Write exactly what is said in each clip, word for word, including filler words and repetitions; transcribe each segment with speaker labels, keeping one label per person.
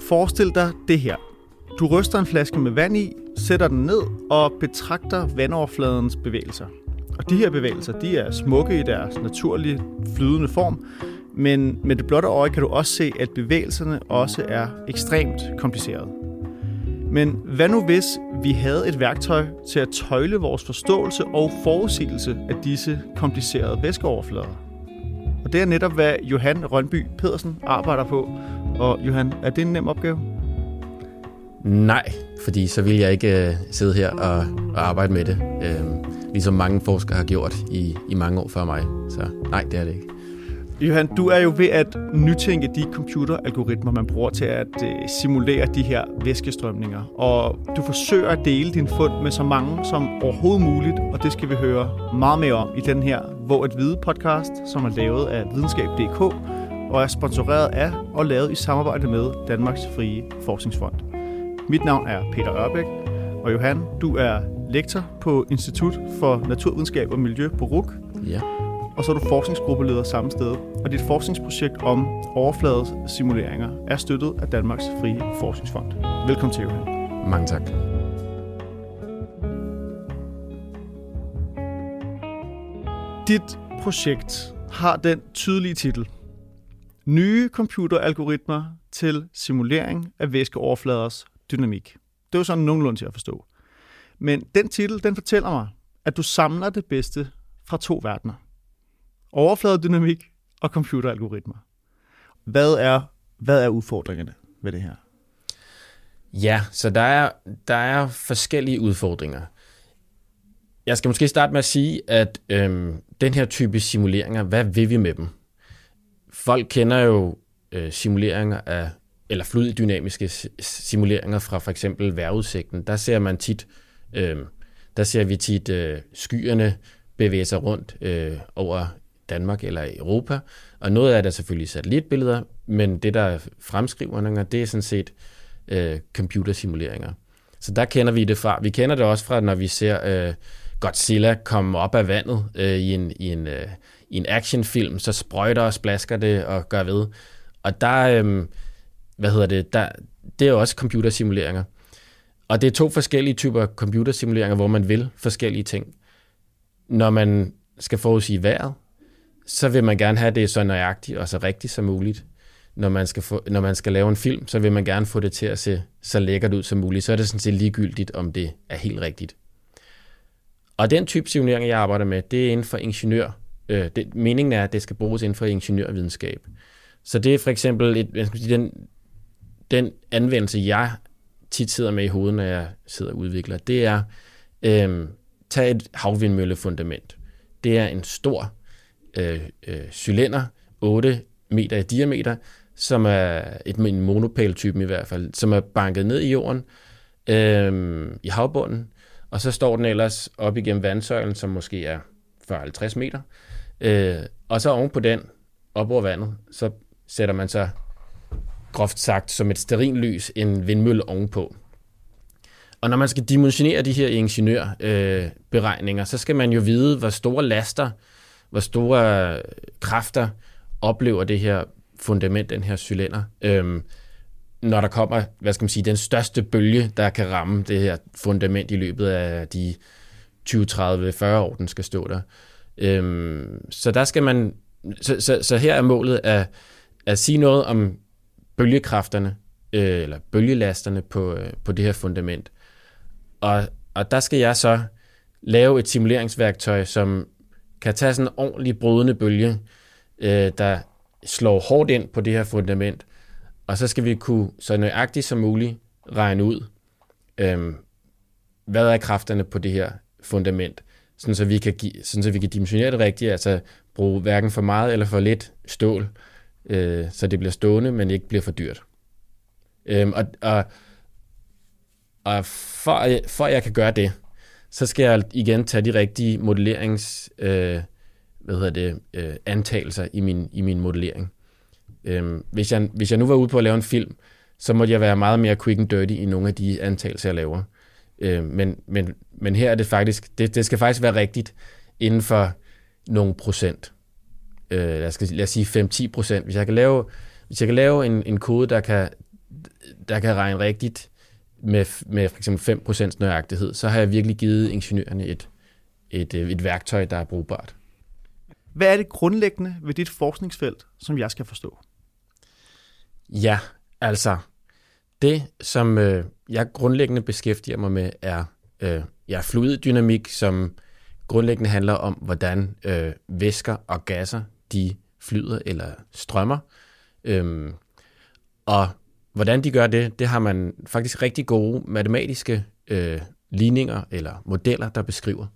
Speaker 1: Forestil dig det her. Du ryster en flaske med vand i, sætter den ned og betragter vandoverfladens bevægelser. Og de her bevægelser, de er smukke i deres naturlige flydende form, men med det blotte øje kan du også se, at bevægelserne også er ekstremt komplicerede. Men hvad nu hvis vi havde et værktøj til at tøjle vores forståelse og forudsigelse af disse komplicerede væskeoverflader? Og det er netop, hvad Johan Rønby Pedersen arbejder på. Og Johan, er det en nem opgave?
Speaker 2: Nej, fordi så vil jeg ikke øh, sidde her og, og arbejde med det, øh, ligesom mange forskere har gjort i, i mange år før mig. Så nej, det er det ikke.
Speaker 1: Johan, du er jo ved at nytænke de computeralgoritmer, man bruger til at øh, simulere de her væskestrømninger. Og du forsøger at dele din fund med så mange som overhovedet muligt, og det skal vi høre meget mere om i den her Hvor at vide podcast, som er lavet af videnskab punktum d k og er sponsoreret af og lavet i samarbejde med Danmarks Frie Forskningsfond. Mit navn er Peter Ørbæk, og Johan, du er lektor på Institut for Naturvidenskab og Miljø på R U C.
Speaker 2: Ja.
Speaker 1: Og så er du forskningsgruppeleder samme sted. Og dit forskningsprojekt om overfladesimuleringer er støttet af Danmarks Frie Forskningsfond. Velkommen til, Johan.
Speaker 2: Mange tak.
Speaker 1: Dit projekt har den tydelige titel: Nye computeralgoritmer til simulering af væskeoverfladers dynamik. Det er jo sådan nogenlunde til at forstå. Men den titel, den fortæller mig, at du samler det bedste fra to verdener. Overfladedynamik og computeralgoritmer. Hvad er, hvad er udfordringerne ved det her?
Speaker 2: Ja, så der er, der er forskellige udfordringer. Jeg skal måske starte med at sige, at øhm, den her type simuleringer, hvad vil vi med dem? Folk kender jo øh, simuleringer af, eller fluiddynamiske simuleringer fra for eksempel vejrudsigten. Der ser man tit, øh, der ser vi tit øh, skyerne bevæge sig rundt øh, over Danmark eller Europa, og noget af det er selvfølgelig satellitbilleder, men det der er fremskrivninger, det er sådan set øh, computersimuleringer. Så der kender vi det fra. Vi kender det også fra, når vi ser øh, Godzilla komme op af vandet øh, i, en, i, en, øh, i en actionfilm, så sprøjter og splasker det og gør ved. Og der, øh, hvad hedder det, der, det er jo også computersimuleringer. Og det er to forskellige typer computersimuleringer, hvor man vil forskellige ting. Når man skal forudsige vejret, så vil man gerne have det så nøjagtigt og så rigtigt som muligt. Når man skal få, når man skal lave en film, så vil man gerne få det til at se så lækkert ud som muligt. Så er det sådan set ligegyldigt, om det er helt rigtigt. Og den type simulering, jeg arbejder med, det er inden for ingeniør. Øh, det, meningen er, at det skal bruges inden for ingeniørvidenskab. Så det er for eksempel et, jeg skal sige, den, den anvendelse, jeg tit sidder med i hovedet, når jeg sidder og udvikler, det er øh, tage et havvindmøllefundament. Det er en stor øh, øh, cylinder, otte meter i diameter, som er et, en monopæl-typen i hvert fald, som er banket ned i jorden, øh, i havbunden, og så står den ellers op igennem vandsøjlen, som måske er fyrre til halvtreds meter, øh, og så oven på den, op over vandet, så sætter man så groft sagt som et stearinlys en vindmølle ovenpå. Og når man skal dimensionere de her ingeniørberegninger, øh, så skal man jo vide, hvor store laster, hvor store kræfter oplever det her fundament, den her cylinder, øhm, når der kommer, hvad skal man sige, den største bølge, der kan ramme det her fundament i løbet af de tyve, tredive, fyrre år, den skal stå der. Øhm, så der skal man, så, så, så her er målet at, at sige noget om bølgekræfterne, øh, eller bølgelasterne på, øh, på det her fundament. Og, og der skal jeg så lave et simuleringsværktøj, som kan tage sådan en ordentlig brydende bølge, øh, der slår hårdt ind på det her fundament, og så skal vi kunne så nøjagtigt som muligt regne ud, øh, hvad er kræfterne på det her fundament, sådan så vi kan, give, sådan så vi kan dimensionere det rigtigt, altså bruge hverken for meget eller for lidt stål, øh, så det bliver stående, men ikke bliver for dyrt. Øh, og og, og for, for at jeg kan gøre det, så skal jeg igen tage de rigtige modellerings, øh, hvad hedder det, øh, antagelser i min, i min modellering. Øh, hvis, jeg, hvis jeg nu var ude på at lave en film, så måtte jeg være meget mere quick and dirty i nogle af de antagelser, jeg laver. Øh, men, men, men her er det faktisk, det, det skal faktisk være rigtigt inden for nogle procent. Øh, lad, os, lad os sige fem til ti procent. Hvis jeg kan lave, hvis jeg kan lave en, en kode, der kan der kan regne rigtigt med, med for eksempel fem procent nøjagtighed, så har jeg virkelig givet ingeniørerne et, et, et værktøj, der er brugbart.
Speaker 1: Hvad er det grundlæggende ved dit forskningsfelt, som jeg skal forstå?
Speaker 2: Ja, altså det, som øh, jeg grundlæggende beskæftiger mig med, er øh, ja, fluiddynamik, som grundlæggende handler om, hvordan øh, væsker og gasser, de flyder eller strømmer. Øhm, og hvordan de gør det, det har man faktisk rigtig gode matematiske øh, ligninger eller modeller, der beskriver.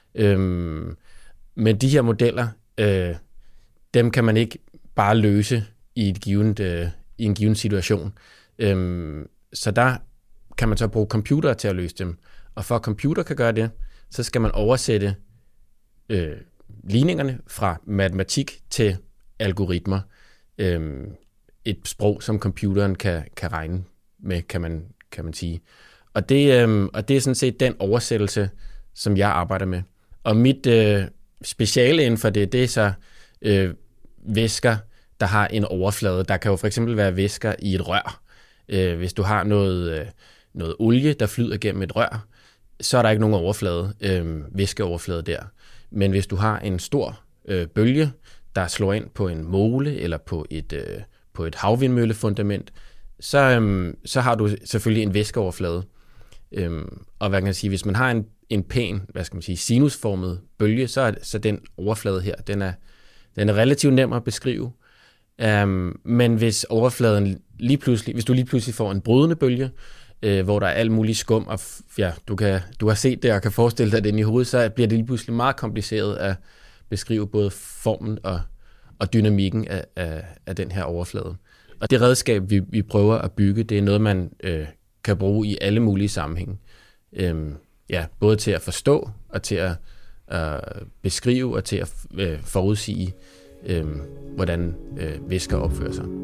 Speaker 2: Øhm, men de her modeller, øh, dem kan man ikke bare løse i, et givet, øh, i en given situation. Øhm, så der kan man så bruge computere til at løse dem. Og for at computer kan gøre det, så skal man oversætte øh, ligningerne fra matematik til algoritmer. Øhm, et sprog, som computeren kan, kan regne med, kan man, kan man sige. Og det, øhm, og det er sådan set den oversættelse, som jeg arbejder med. Og mit øh, speciale inden for det, det er så øh, væsker, der har en overflade. Der kan jo for eksempel være væsker i et rør. Øh, hvis du har noget, øh, noget olie, der flyder gennem et rør, så er der ikke nogen overflade, øh, væskeoverflade der. Men hvis du har en stor øh, bølge, der slår ind på en mole eller på et, øh, på et havvindmøllefundament, så, øh, så har du selvfølgelig en væskeoverflade. Øh, og hvad kan jeg sige, hvis man har en, en pæn, hvad skal man sige, sinusformet bølge, så er så den overflade her, den er, den er relativt nem at beskrive. Um, men hvis overfladen lige pludselig, hvis du lige pludselig får en brydende bølge, øh, hvor der er alt muligt skum, og f- ja, du, kan, du har set det og kan forestille dig det i hovedet, så bliver det lige pludselig meget kompliceret at beskrive både formen og, og dynamikken af, af, af den her overflade. Og det redskab, vi, vi prøver at bygge, det er noget, man øh, kan bruge i alle mulige sammenhænge. Øhm, ja, både til at forstå, og til at øh, beskrive, og til at øh, forudsige, øh, hvordan øh, væsker opfører sig.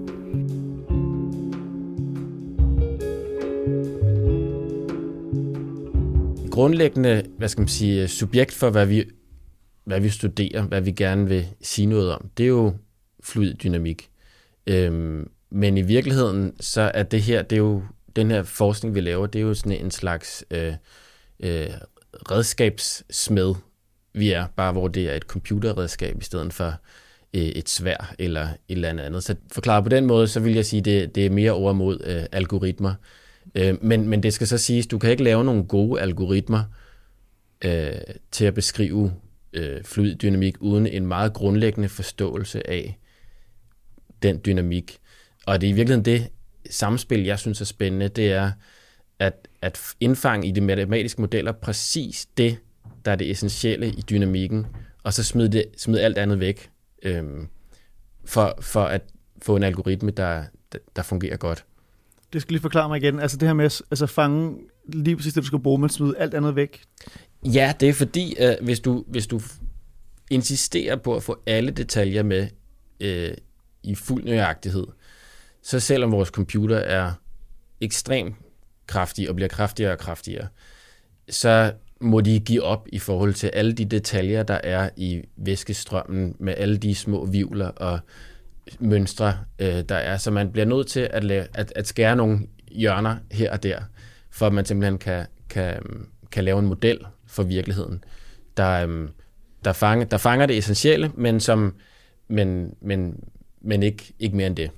Speaker 2: Grundlæggende, hvad skal man sige, subjekt for, hvad vi, hvad vi studerer, hvad vi gerne vil sige noget om, det er jo fluiddynamik. Øhm, men i virkeligheden, så er det her, det er jo, den her forskning, vi laver, det er jo sådan en slags øh, øh, redskabssmed, vi er, bare hvor det er et computerredskab i stedet for øh, et sværd eller et eller andet andet. Så forklaret på den måde, så vil jeg sige, det, det er mere over mod øh, algoritmer. Øh, men, men det skal så siges, du kan ikke lave nogle gode algoritmer øh, til at beskrive øh, fluiddynamik uden en meget grundlæggende forståelse af den dynamik. Og det er i virkeligheden det samspil, jeg synes er spændende, det er at, at indfange i de matematiske modeller præcis det, der er det essentielle i dynamikken, og så smide, det, smide alt andet væk, øhm, for, for at få en algoritme, der, der fungerer godt.
Speaker 1: Det skal lige forklare mig igen. Altså det her med at altså fange lige præcis det, du skal bruge, men smide alt andet væk.
Speaker 2: Ja, det er fordi, øh, hvis, du, hvis du insisterer på at få alle detaljer med øh, i fuld nøjagtighed, så selvom vores computer er ekstremt kraftig og bliver kraftigere og kraftigere, så må de give op i forhold til alle de detaljer, der er i væskestrømmen med alle de små hvirvler og mønstre, øh, der er. Så man bliver nødt til at, lave, at, at skære nogle hjørner her og der, for at man simpelthen kan, kan, kan lave en model for virkeligheden, der, øh, der, fanger, der fanger det essentielle, men, som, men, men, men ikke, ikke mere end det.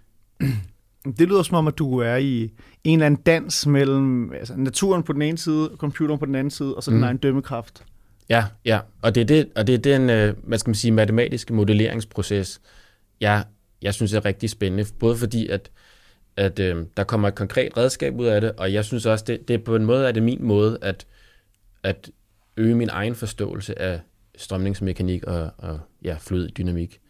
Speaker 1: Det lyder som om, at du er i en eller anden dans mellem altså, naturen på den ene side, og computeren på den anden side, og så mm. den egen dømmekraft.
Speaker 2: Ja, ja. Og det er, det, og det er den øh, hvad skal man sige, matematiske modelleringsproces, jeg, jeg synes er rigtig spændende. Både fordi, at, at øh, der kommer et konkret redskab ud af det, og jeg synes også, det, det er på en måde, er det min måde at, at øge min egen forståelse af strømningsmekanik og, og ja, fluiddynamik.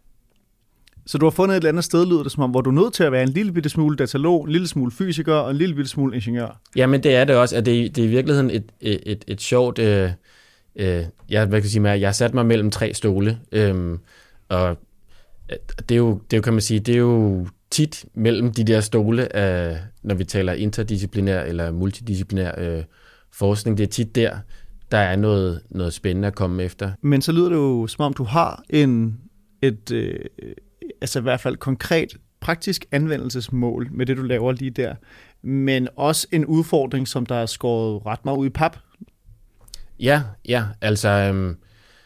Speaker 1: Så du har fundet et eller andet sted, lyder det som om, hvor du er nødt til at være en lille bitte smule datalog, en lille smule fysiker og en lille bitte smule ingeniør.
Speaker 2: Jamen det er det også, at det, det er i virkeligheden et, et, et, et sjovt, øh, øh, jeg, hvad kan jeg sige, jeg har sat mig mellem tre stole, øh, og det er, jo, det er jo, kan man sige, det er jo tit mellem de der stole, øh, når vi taler interdisciplinær eller multidisciplinær øh, forskning, det er tit der, der er noget, noget spændende at komme efter.
Speaker 1: Men så lyder det jo, som om du har en, et, øh, altså i hvert fald konkret praktisk anvendelsesmål med det, du laver lige der, men også en udfordring, som der er skåret ret meget ud i pap.
Speaker 2: Ja, ja. Altså, øhm,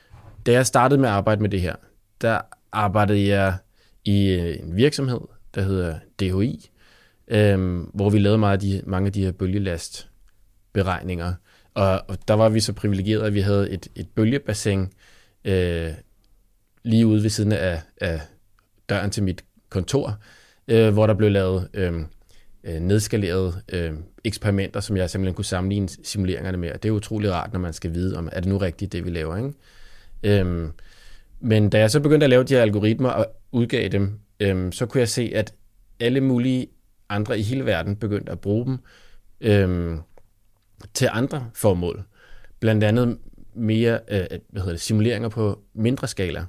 Speaker 2: da jeg startede med at arbejde med det her, der arbejdede jeg i en virksomhed, der hedder D H I, øhm, hvor vi lavede meget af de, mange af de her bølgelastberegninger. Og, og der var vi så privilegerede, at vi havde et, et bølgebassin øh, lige ude ved siden af, af døren til mit kontor, øh, hvor der blev lavet øh, nedskalerede øh, eksperimenter, som jeg simpelthen kunne sammenligne simuleringerne med. Det er utrolig rart, når man skal vide, om er det nu rigtigt, det vi laver, ikke? Øhm, men da jeg så begyndte at lave de her algoritmer og udgav dem, øhm, så kunne jeg se, at alle mulige andre i hele verden begyndte at bruge dem øhm, til andre formål. Blandt andet mere øh, hvad hedder det, simuleringer på mindre skala.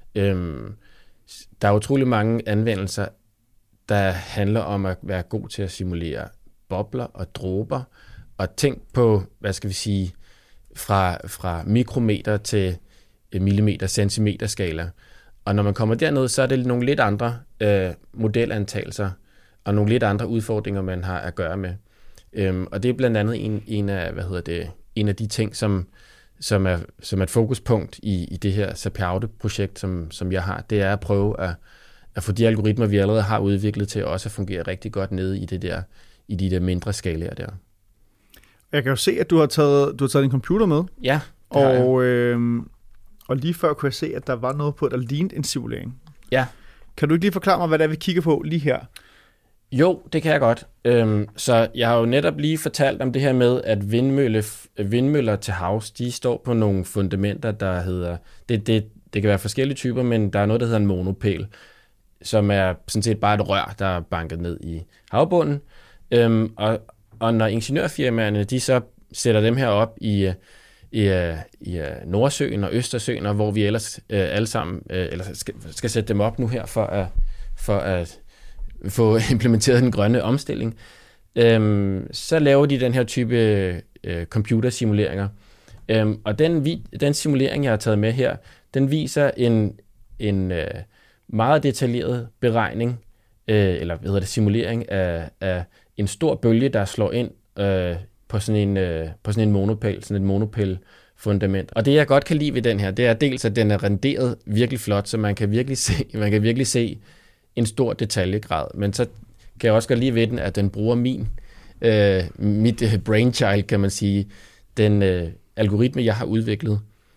Speaker 2: Øhm, der er utrolig mange anvendelser, der handler om at være god til at simulere bobler og dråber, og tænk på, hvad skal vi sige, fra, fra mikrometer til millimeter, centimeter skala. Og når man kommer derned, så er det nogle lidt andre øh, modelantagelser, og nogle lidt andre udfordringer, man har at gøre med. Øhm, og det er blandt andet en, en, af, hvad hedder det, en af de ting, som, som, er, som er et fokuspunkt i, i det her Sapir-projekt, som, som jeg har. Det er at prøve at, at få de algoritmer, vi allerede har udviklet til, også at fungere rigtig godt nede i, det der, i de der mindre skalaer der.
Speaker 1: Jeg kan jo se, at du har taget, du har taget din computer med.
Speaker 2: Ja,
Speaker 1: og, øh, og lige før kunne jeg se, at der var noget på, der lignede en simulering.
Speaker 2: Ja.
Speaker 1: Kan du ikke lige forklare mig, hvad det er, vi kigger på lige her?
Speaker 2: Jo, det kan jeg godt. Øhm, så jeg har jo netop lige fortalt om det her med, at vindmølle, vindmøller til havs, de står på nogle fundamenter, der hedder, det, det, det kan være forskellige typer, men der er noget, der hedder en monopæl, som er sådan set bare et rør, der er banket ned i havbunden. Øhm, og, og når ingeniørfirmaerne, de så sætter dem her op i, i, i Nordsøen og Østersøen, og hvor vi ellers øh, alle sammen øh, eller skal, skal sætte dem op nu her for at, for at få implementeret den grønne omstilling, øhm, så laver de den her type øh, computersimuleringer. Øhm, og den, vi, den simulering, jeg har taget med her, den viser en, en øh, meget detaljeret beregning, øh, eller hvad hedder det, simulering af, af en stor bølge, der slår ind øh, på sådan en, øh, på sådan en monopæl, sådan et monopæl-fundament. Og det, jeg godt kan lide ved den her, det er dels, at den er renderet virkelig flot, så man kan virkelig se, man kan virkelig se en stor detaljegrad, men så kan jeg også godt lide ved den, at den bruger min, øh, mit brainchild, kan man sige, den øh, algoritme, jeg har udviklet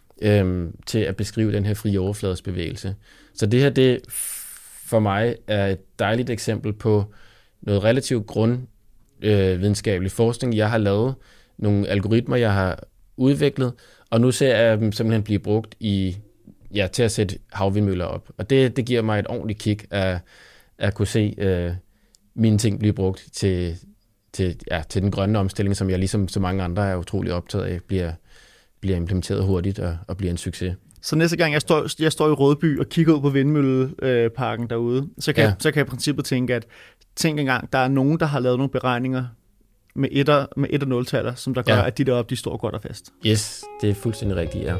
Speaker 2: øh, til at beskrive den her frie overfladesbevægelse. Så det her, det for mig er et dejligt eksempel på noget relativt grundvidenskabelig øh, forskning. Jeg har lavet nogle algoritmer, jeg har udviklet, og nu ser jeg dem simpelthen blive brugt i Ja, til at sætte havvindmøller op. Og det, det giver mig et ordentligt kick at, at kunne se øh, mine ting blive brugt til, til, ja, til den grønne omstilling, som jeg ligesom så mange andre er utrolig optaget af, bliver, bliver implementeret hurtigt og, og bliver en succes.
Speaker 1: Så næste gang jeg står, jeg står i Rødby og kigger ud på vindmølleparken derude, så kan, ja. så kan jeg i princippet tænke, at tænk engang, der er nogen, der har lavet nogle beregninger med etter, med et- og nul-taller, som der gør, ja. at de deroppe, de står godt og fast.
Speaker 2: Yes, det er fuldstændig rigtigt, ja.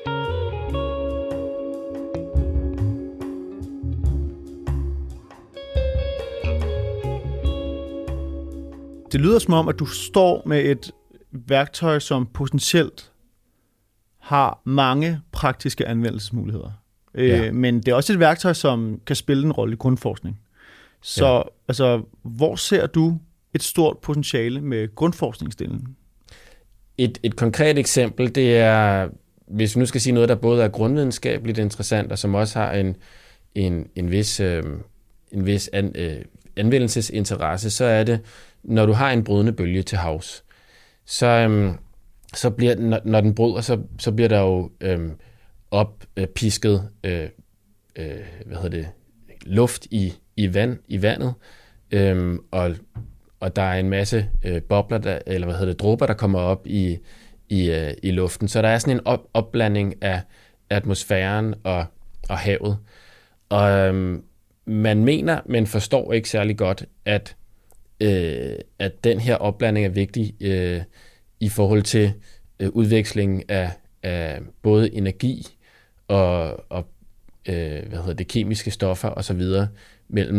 Speaker 1: Det lyder som om, at du står med et værktøj, som potentielt har mange praktiske anvendelsesmuligheder. Ja. Øh, men det er også et værktøj, som kan spille en rolle i grundforskning. Så ja. altså, hvor ser du et stort potentiale med grundforskningsdelen?
Speaker 2: Et, et konkret eksempel, det er, hvis vi nu skal sige noget, der både er grundvidenskabeligt interessant, og som også har en, en, en vis, øh, en vis an, øh, anvendelsesinteresse, så er det, når du har en brydende bølge til havs, så, øhm, så bliver, når, når den bryder, så, så bliver der jo øhm, oppisket øh, øh, hvad hedder det, luft i, i, vand, i vandet, øhm, og, og der er en masse øh, bobler, der, eller hvad hedder det, dråber, der kommer op i, i, øh, i luften. Så der er sådan en op, opblanding af atmosfæren og, og havet. Og øhm, man mener, men forstår ikke særlig godt, at Øh, at den her opblanding er vigtig øh, i forhold til øh, udvekslingen af, af både energi og, og øh, hvad hedder det, kemiske stoffer og så videre mellem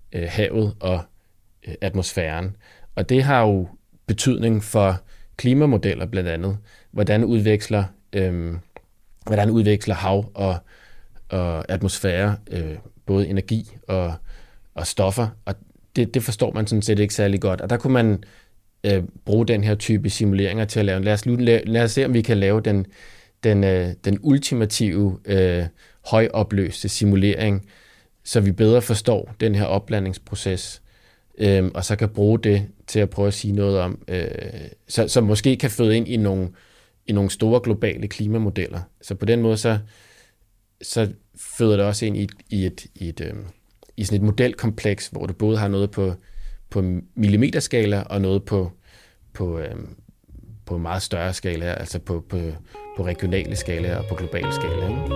Speaker 2: øh, havet og øh, atmosfæren. Og det har jo betydning for klimamodeller blandt andet. Hvordan udveksler, øh, hvordan udveksler hav og, og atmosfære øh, både energi og, og stoffer. Og det, det forstår man sådan set ikke særlig godt. Og der kunne man øh, bruge den her type simuleringer til at lave. Lad os, lad os se, om vi kan lave den, den, øh, den ultimative øh, højopløste simulering, så vi bedre forstår den her opblandingsproces, øh, og så kan bruge det til at prøve at sige noget om, øh, så, så måske kan føde ind i nogle, i nogle store globale klimamodeller. Så på den måde, så, så føder det også ind i et, i et, i et, øh, i sådan et modelkompleks, hvor du både har noget på, på millimeterskala og noget på, på, øh, på meget større skala, altså på, på, på regionale skala og på globale skala. Ikke?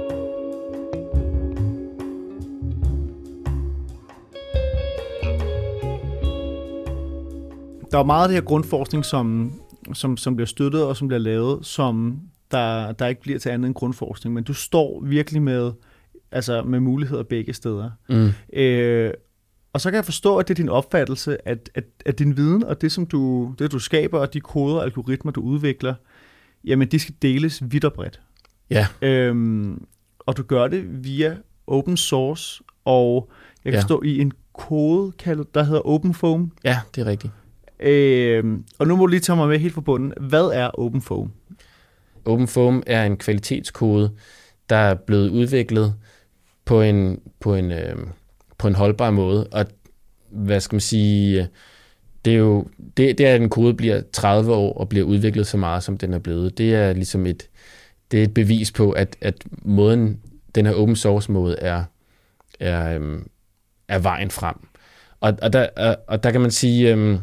Speaker 1: Der er meget af det her grundforskning, som, som, som bliver støttet og som bliver lavet, som der, der ikke bliver til andet end grundforskning, men du står virkelig med, altså med muligheder begge steder. Mm. Øh, og så kan jeg forstå, at det er din opfattelse, at, at, at din viden og det, som du, det, du skaber, og de koder og algoritmer, du udvikler, jamen de skal deles vidt og bredt.
Speaker 2: Ja.
Speaker 1: Øhm, og du gør det via open source, og jeg kan ja. stå i en kode, der hedder OpenFOAM.
Speaker 2: Ja, det er rigtigt.
Speaker 1: Øh, og nu må du lige tage mig med helt fra bunden. Hvad er OpenFOAM?
Speaker 2: OpenFOAM er en kvalitetskode, der er blevet udviklet på en, på en, øh, på en holdbar måde. Og hvad skal man sige, det er jo, det, det er, at en kode bliver tredive år og bliver udviklet så meget, som den er blevet. Det er ligesom et, det er et bevis på, at, at måden, den her open source måde er, er, øh, er vejen frem. Og, og, der, og, og der kan man sige, øh,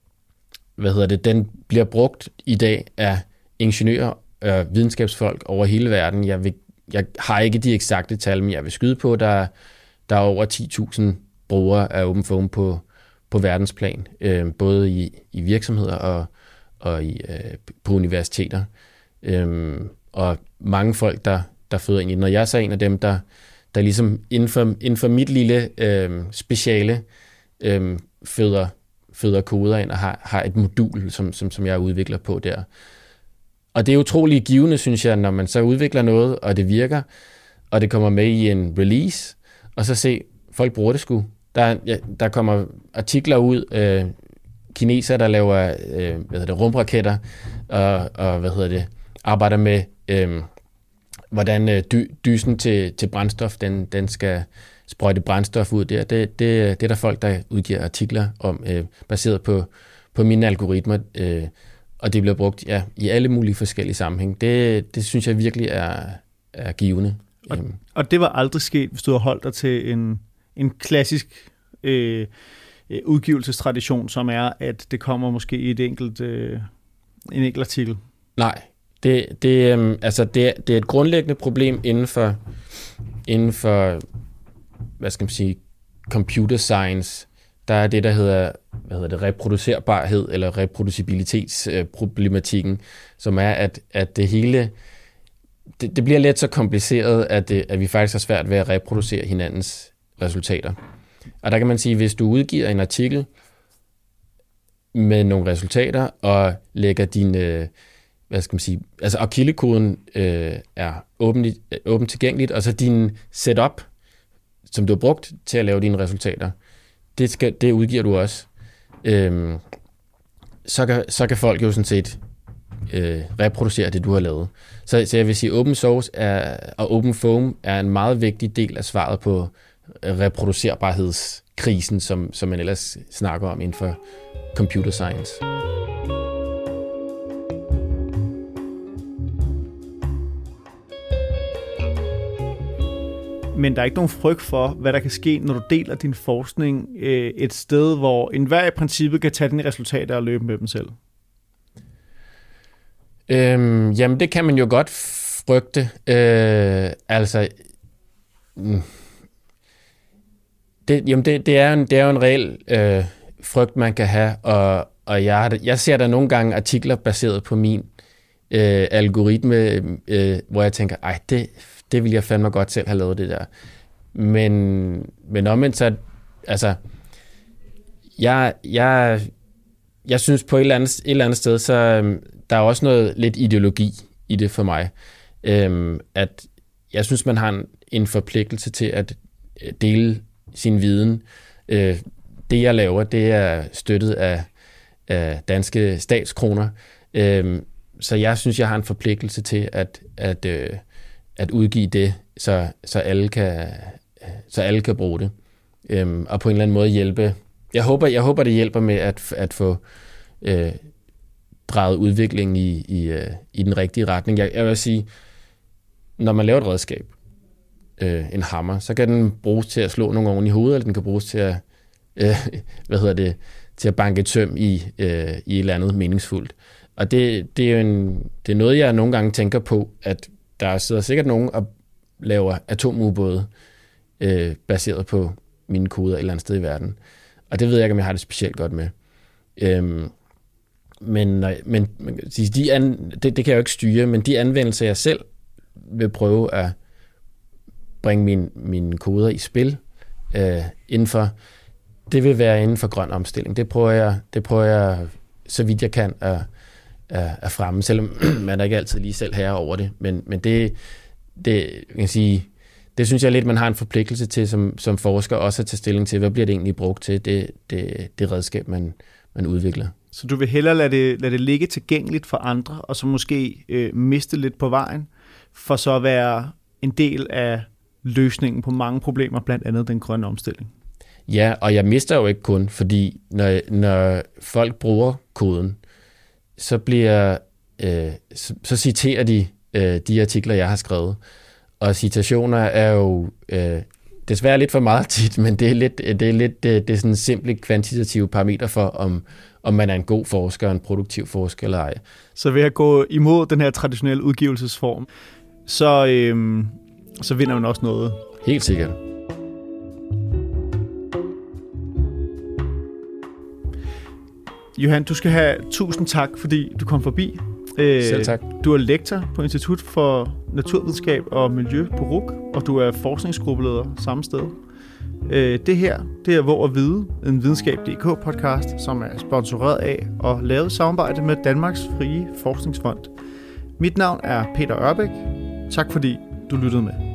Speaker 2: hvad hedder det, den bliver brugt i dag af ingeniører og videnskabsfolk over hele verden. Jeg, vil, jeg har ikke de eksakte tal, men jeg vil skyde på, at der, der er over ti tusind brugere af OpenFOAM på, på verdensplan, øh, både i, i virksomheder og, og i, øh, på universiteter. Øh, og mange folk, der, der føder ind i. Når jeg er så en af dem, der, der ligesom inden for, inden for mit lille øh, speciale øh, føder føder koder ind og har, har et modul, som, som, som jeg udvikler på der. Og det er utroligt givende, synes jeg, når man så udvikler noget, og det virker, og det kommer med i en release, og så se, folk bruger det sgu. Der, ja, der kommer artikler ud, øh, kinesere, der laver øh, hvad hedder det, rumraketter, og, og hvad hedder det, arbejder med, øh, hvordan øh, dy, dysen til, til brændstof, den, den skal sprøjte brændstof ud der. Det, det, det er der folk, der udgiver artikler om, øh, baseret på, på mine algoritmer, øh, og det bliver brugt ja, i alle mulige forskellige sammenhæng. Det, det synes jeg virkelig er, er givende.
Speaker 1: Og, og det var aldrig sket, hvis du havde holdt dig til en, en klassisk øh, udgivelsestradition, som er, at det kommer måske i et enkelt, øh, en enkelt artikel?
Speaker 2: Nej, det, det, øh, altså det, det er et grundlæggende problem inden for, inden for hvad skal man sige, computer science. Der er det, der hedder, hvad hedder det, reproducerbarhed eller reproducibilitetsproblematikken, som er, at, at det hele, det, det bliver let så kompliceret, at, det, at vi faktisk har svært ved at reproducere hinandens resultater. Og der kan man sige, hvis du udgiver en artikel med nogle resultater og lægger din, hvad skal man sige, altså og kildekoden øh, er åben, åben tilgængeligt, og så din setup, som du har brugt til at lave dine resultater, det, skal, det udgiver du også. Øhm, så, kan, så kan folk jo sådan set øh, reproducere det, du har lavet. Så, så jeg vil sige, open source er, og OpenFOAM er en meget vigtig del af svaret på reproducerbarhedskrisen, som, som man ellers snakker om inden for computer science.
Speaker 1: Men der er ikke nogen frygt for, hvad der kan ske, når du deler din forskning øh, et sted, hvor enhver i princippet kan tage dine resultater og løbe med dem selv?
Speaker 2: Øhm, jamen, det kan man jo godt frygte. Øh, altså, det, jamen det, det, er en, det er jo en reel øh, frygt, man kan have, og, og jeg, jeg ser der nogle gange artikler baseret på min øh, algoritme, øh, hvor jeg tænker, ej, det, det ville jeg fandme godt selv have lavet det der. Men, men omvendt så, altså, jeg, jeg, jeg synes på et eller andet, et eller andet sted, så øhm, der er også noget lidt ideologi i det for mig. Øhm, at jeg synes, man har en, en forpligtelse til at dele sin viden. Øh, det, jeg laver, det er støttet af, af danske statskroner. Øh, så jeg synes, jeg har en forpligtelse til at, at, øh, at udgive det, så, så, alle kan, så alle kan bruge det. Øh, og på en eller anden måde hjælpe. Jeg håber, jeg håber det hjælper med at, at få øh, drejet udviklingen i, i, øh, i den rigtige retning. Jeg, jeg vil sige, når man laver et redskab, øh, en hammer, så kan den bruges til at slå nogle oven i hovedet, eller den kan bruges til at, øh, hvad hedder det, til at banke tøm i, øh, i et eller andet meningsfuldt. Og det, det er jo en, det er noget, jeg nogle gange tænker på, at der sidder sikkert nogen og laver atomubåde øh, baseret på mine koder et eller andet sted i verden. Og det ved jeg ikke, om jeg har det specielt godt med. Øhm, men men de an, det, det kan jeg jo ikke styre, men de anvendelser, jeg selv vil prøve at bringe mine, mine koder i spil øh, indenfor, det vil være inden for grøn omstilling. Det prøver jeg, det prøver jeg så vidt jeg kan at, at, at fremme, selvom man er ikke altid lige selv herre over det. Men, men det, det, jeg kan sige, det synes jeg lidt, man har en forpligtelse til som, som forsker også at tage stilling til, hvad bliver det egentlig brugt til, det, det, det redskab, man, man udvikler.
Speaker 1: Så du vil hellere lade det, lade det ligge tilgængeligt for andre, og så måske øh, miste lidt på vejen, for så at være en del af løsningen på mange problemer, blandt andet den grønne omstilling?
Speaker 2: Ja, og jeg mister jo ikke kun, fordi når, når folk bruger koden, så bliver øh, så, så citerer de øh, de artikler, jeg har skrevet. Og citationer er jo øh, desværre lidt for meget tit, men det er lidt det er lidt det, det er sådan en simple kvantitative parameter for om om man er en god forsker, en produktiv forsker eller ej.
Speaker 1: Så ved at gå imod den her traditionelle udgivelsesform, så øh, så vinder man også noget.
Speaker 2: Helt sikkert.
Speaker 1: Johan, du skal have tusind tak, fordi du kom forbi.
Speaker 2: Selv tak.
Speaker 1: Du er lektor på Institut for Naturvidenskab og Miljø på R U C, og du er forskningsgruppeleder samme sted. Det her, det er Hvor at Vide, en videnskab punktum d k podcast, som er sponsoreret af og lavet i samarbejde med Danmarks Frie Forskningsfond. Mit navn er Peter Ørbæk. Tak fordi du lyttede med.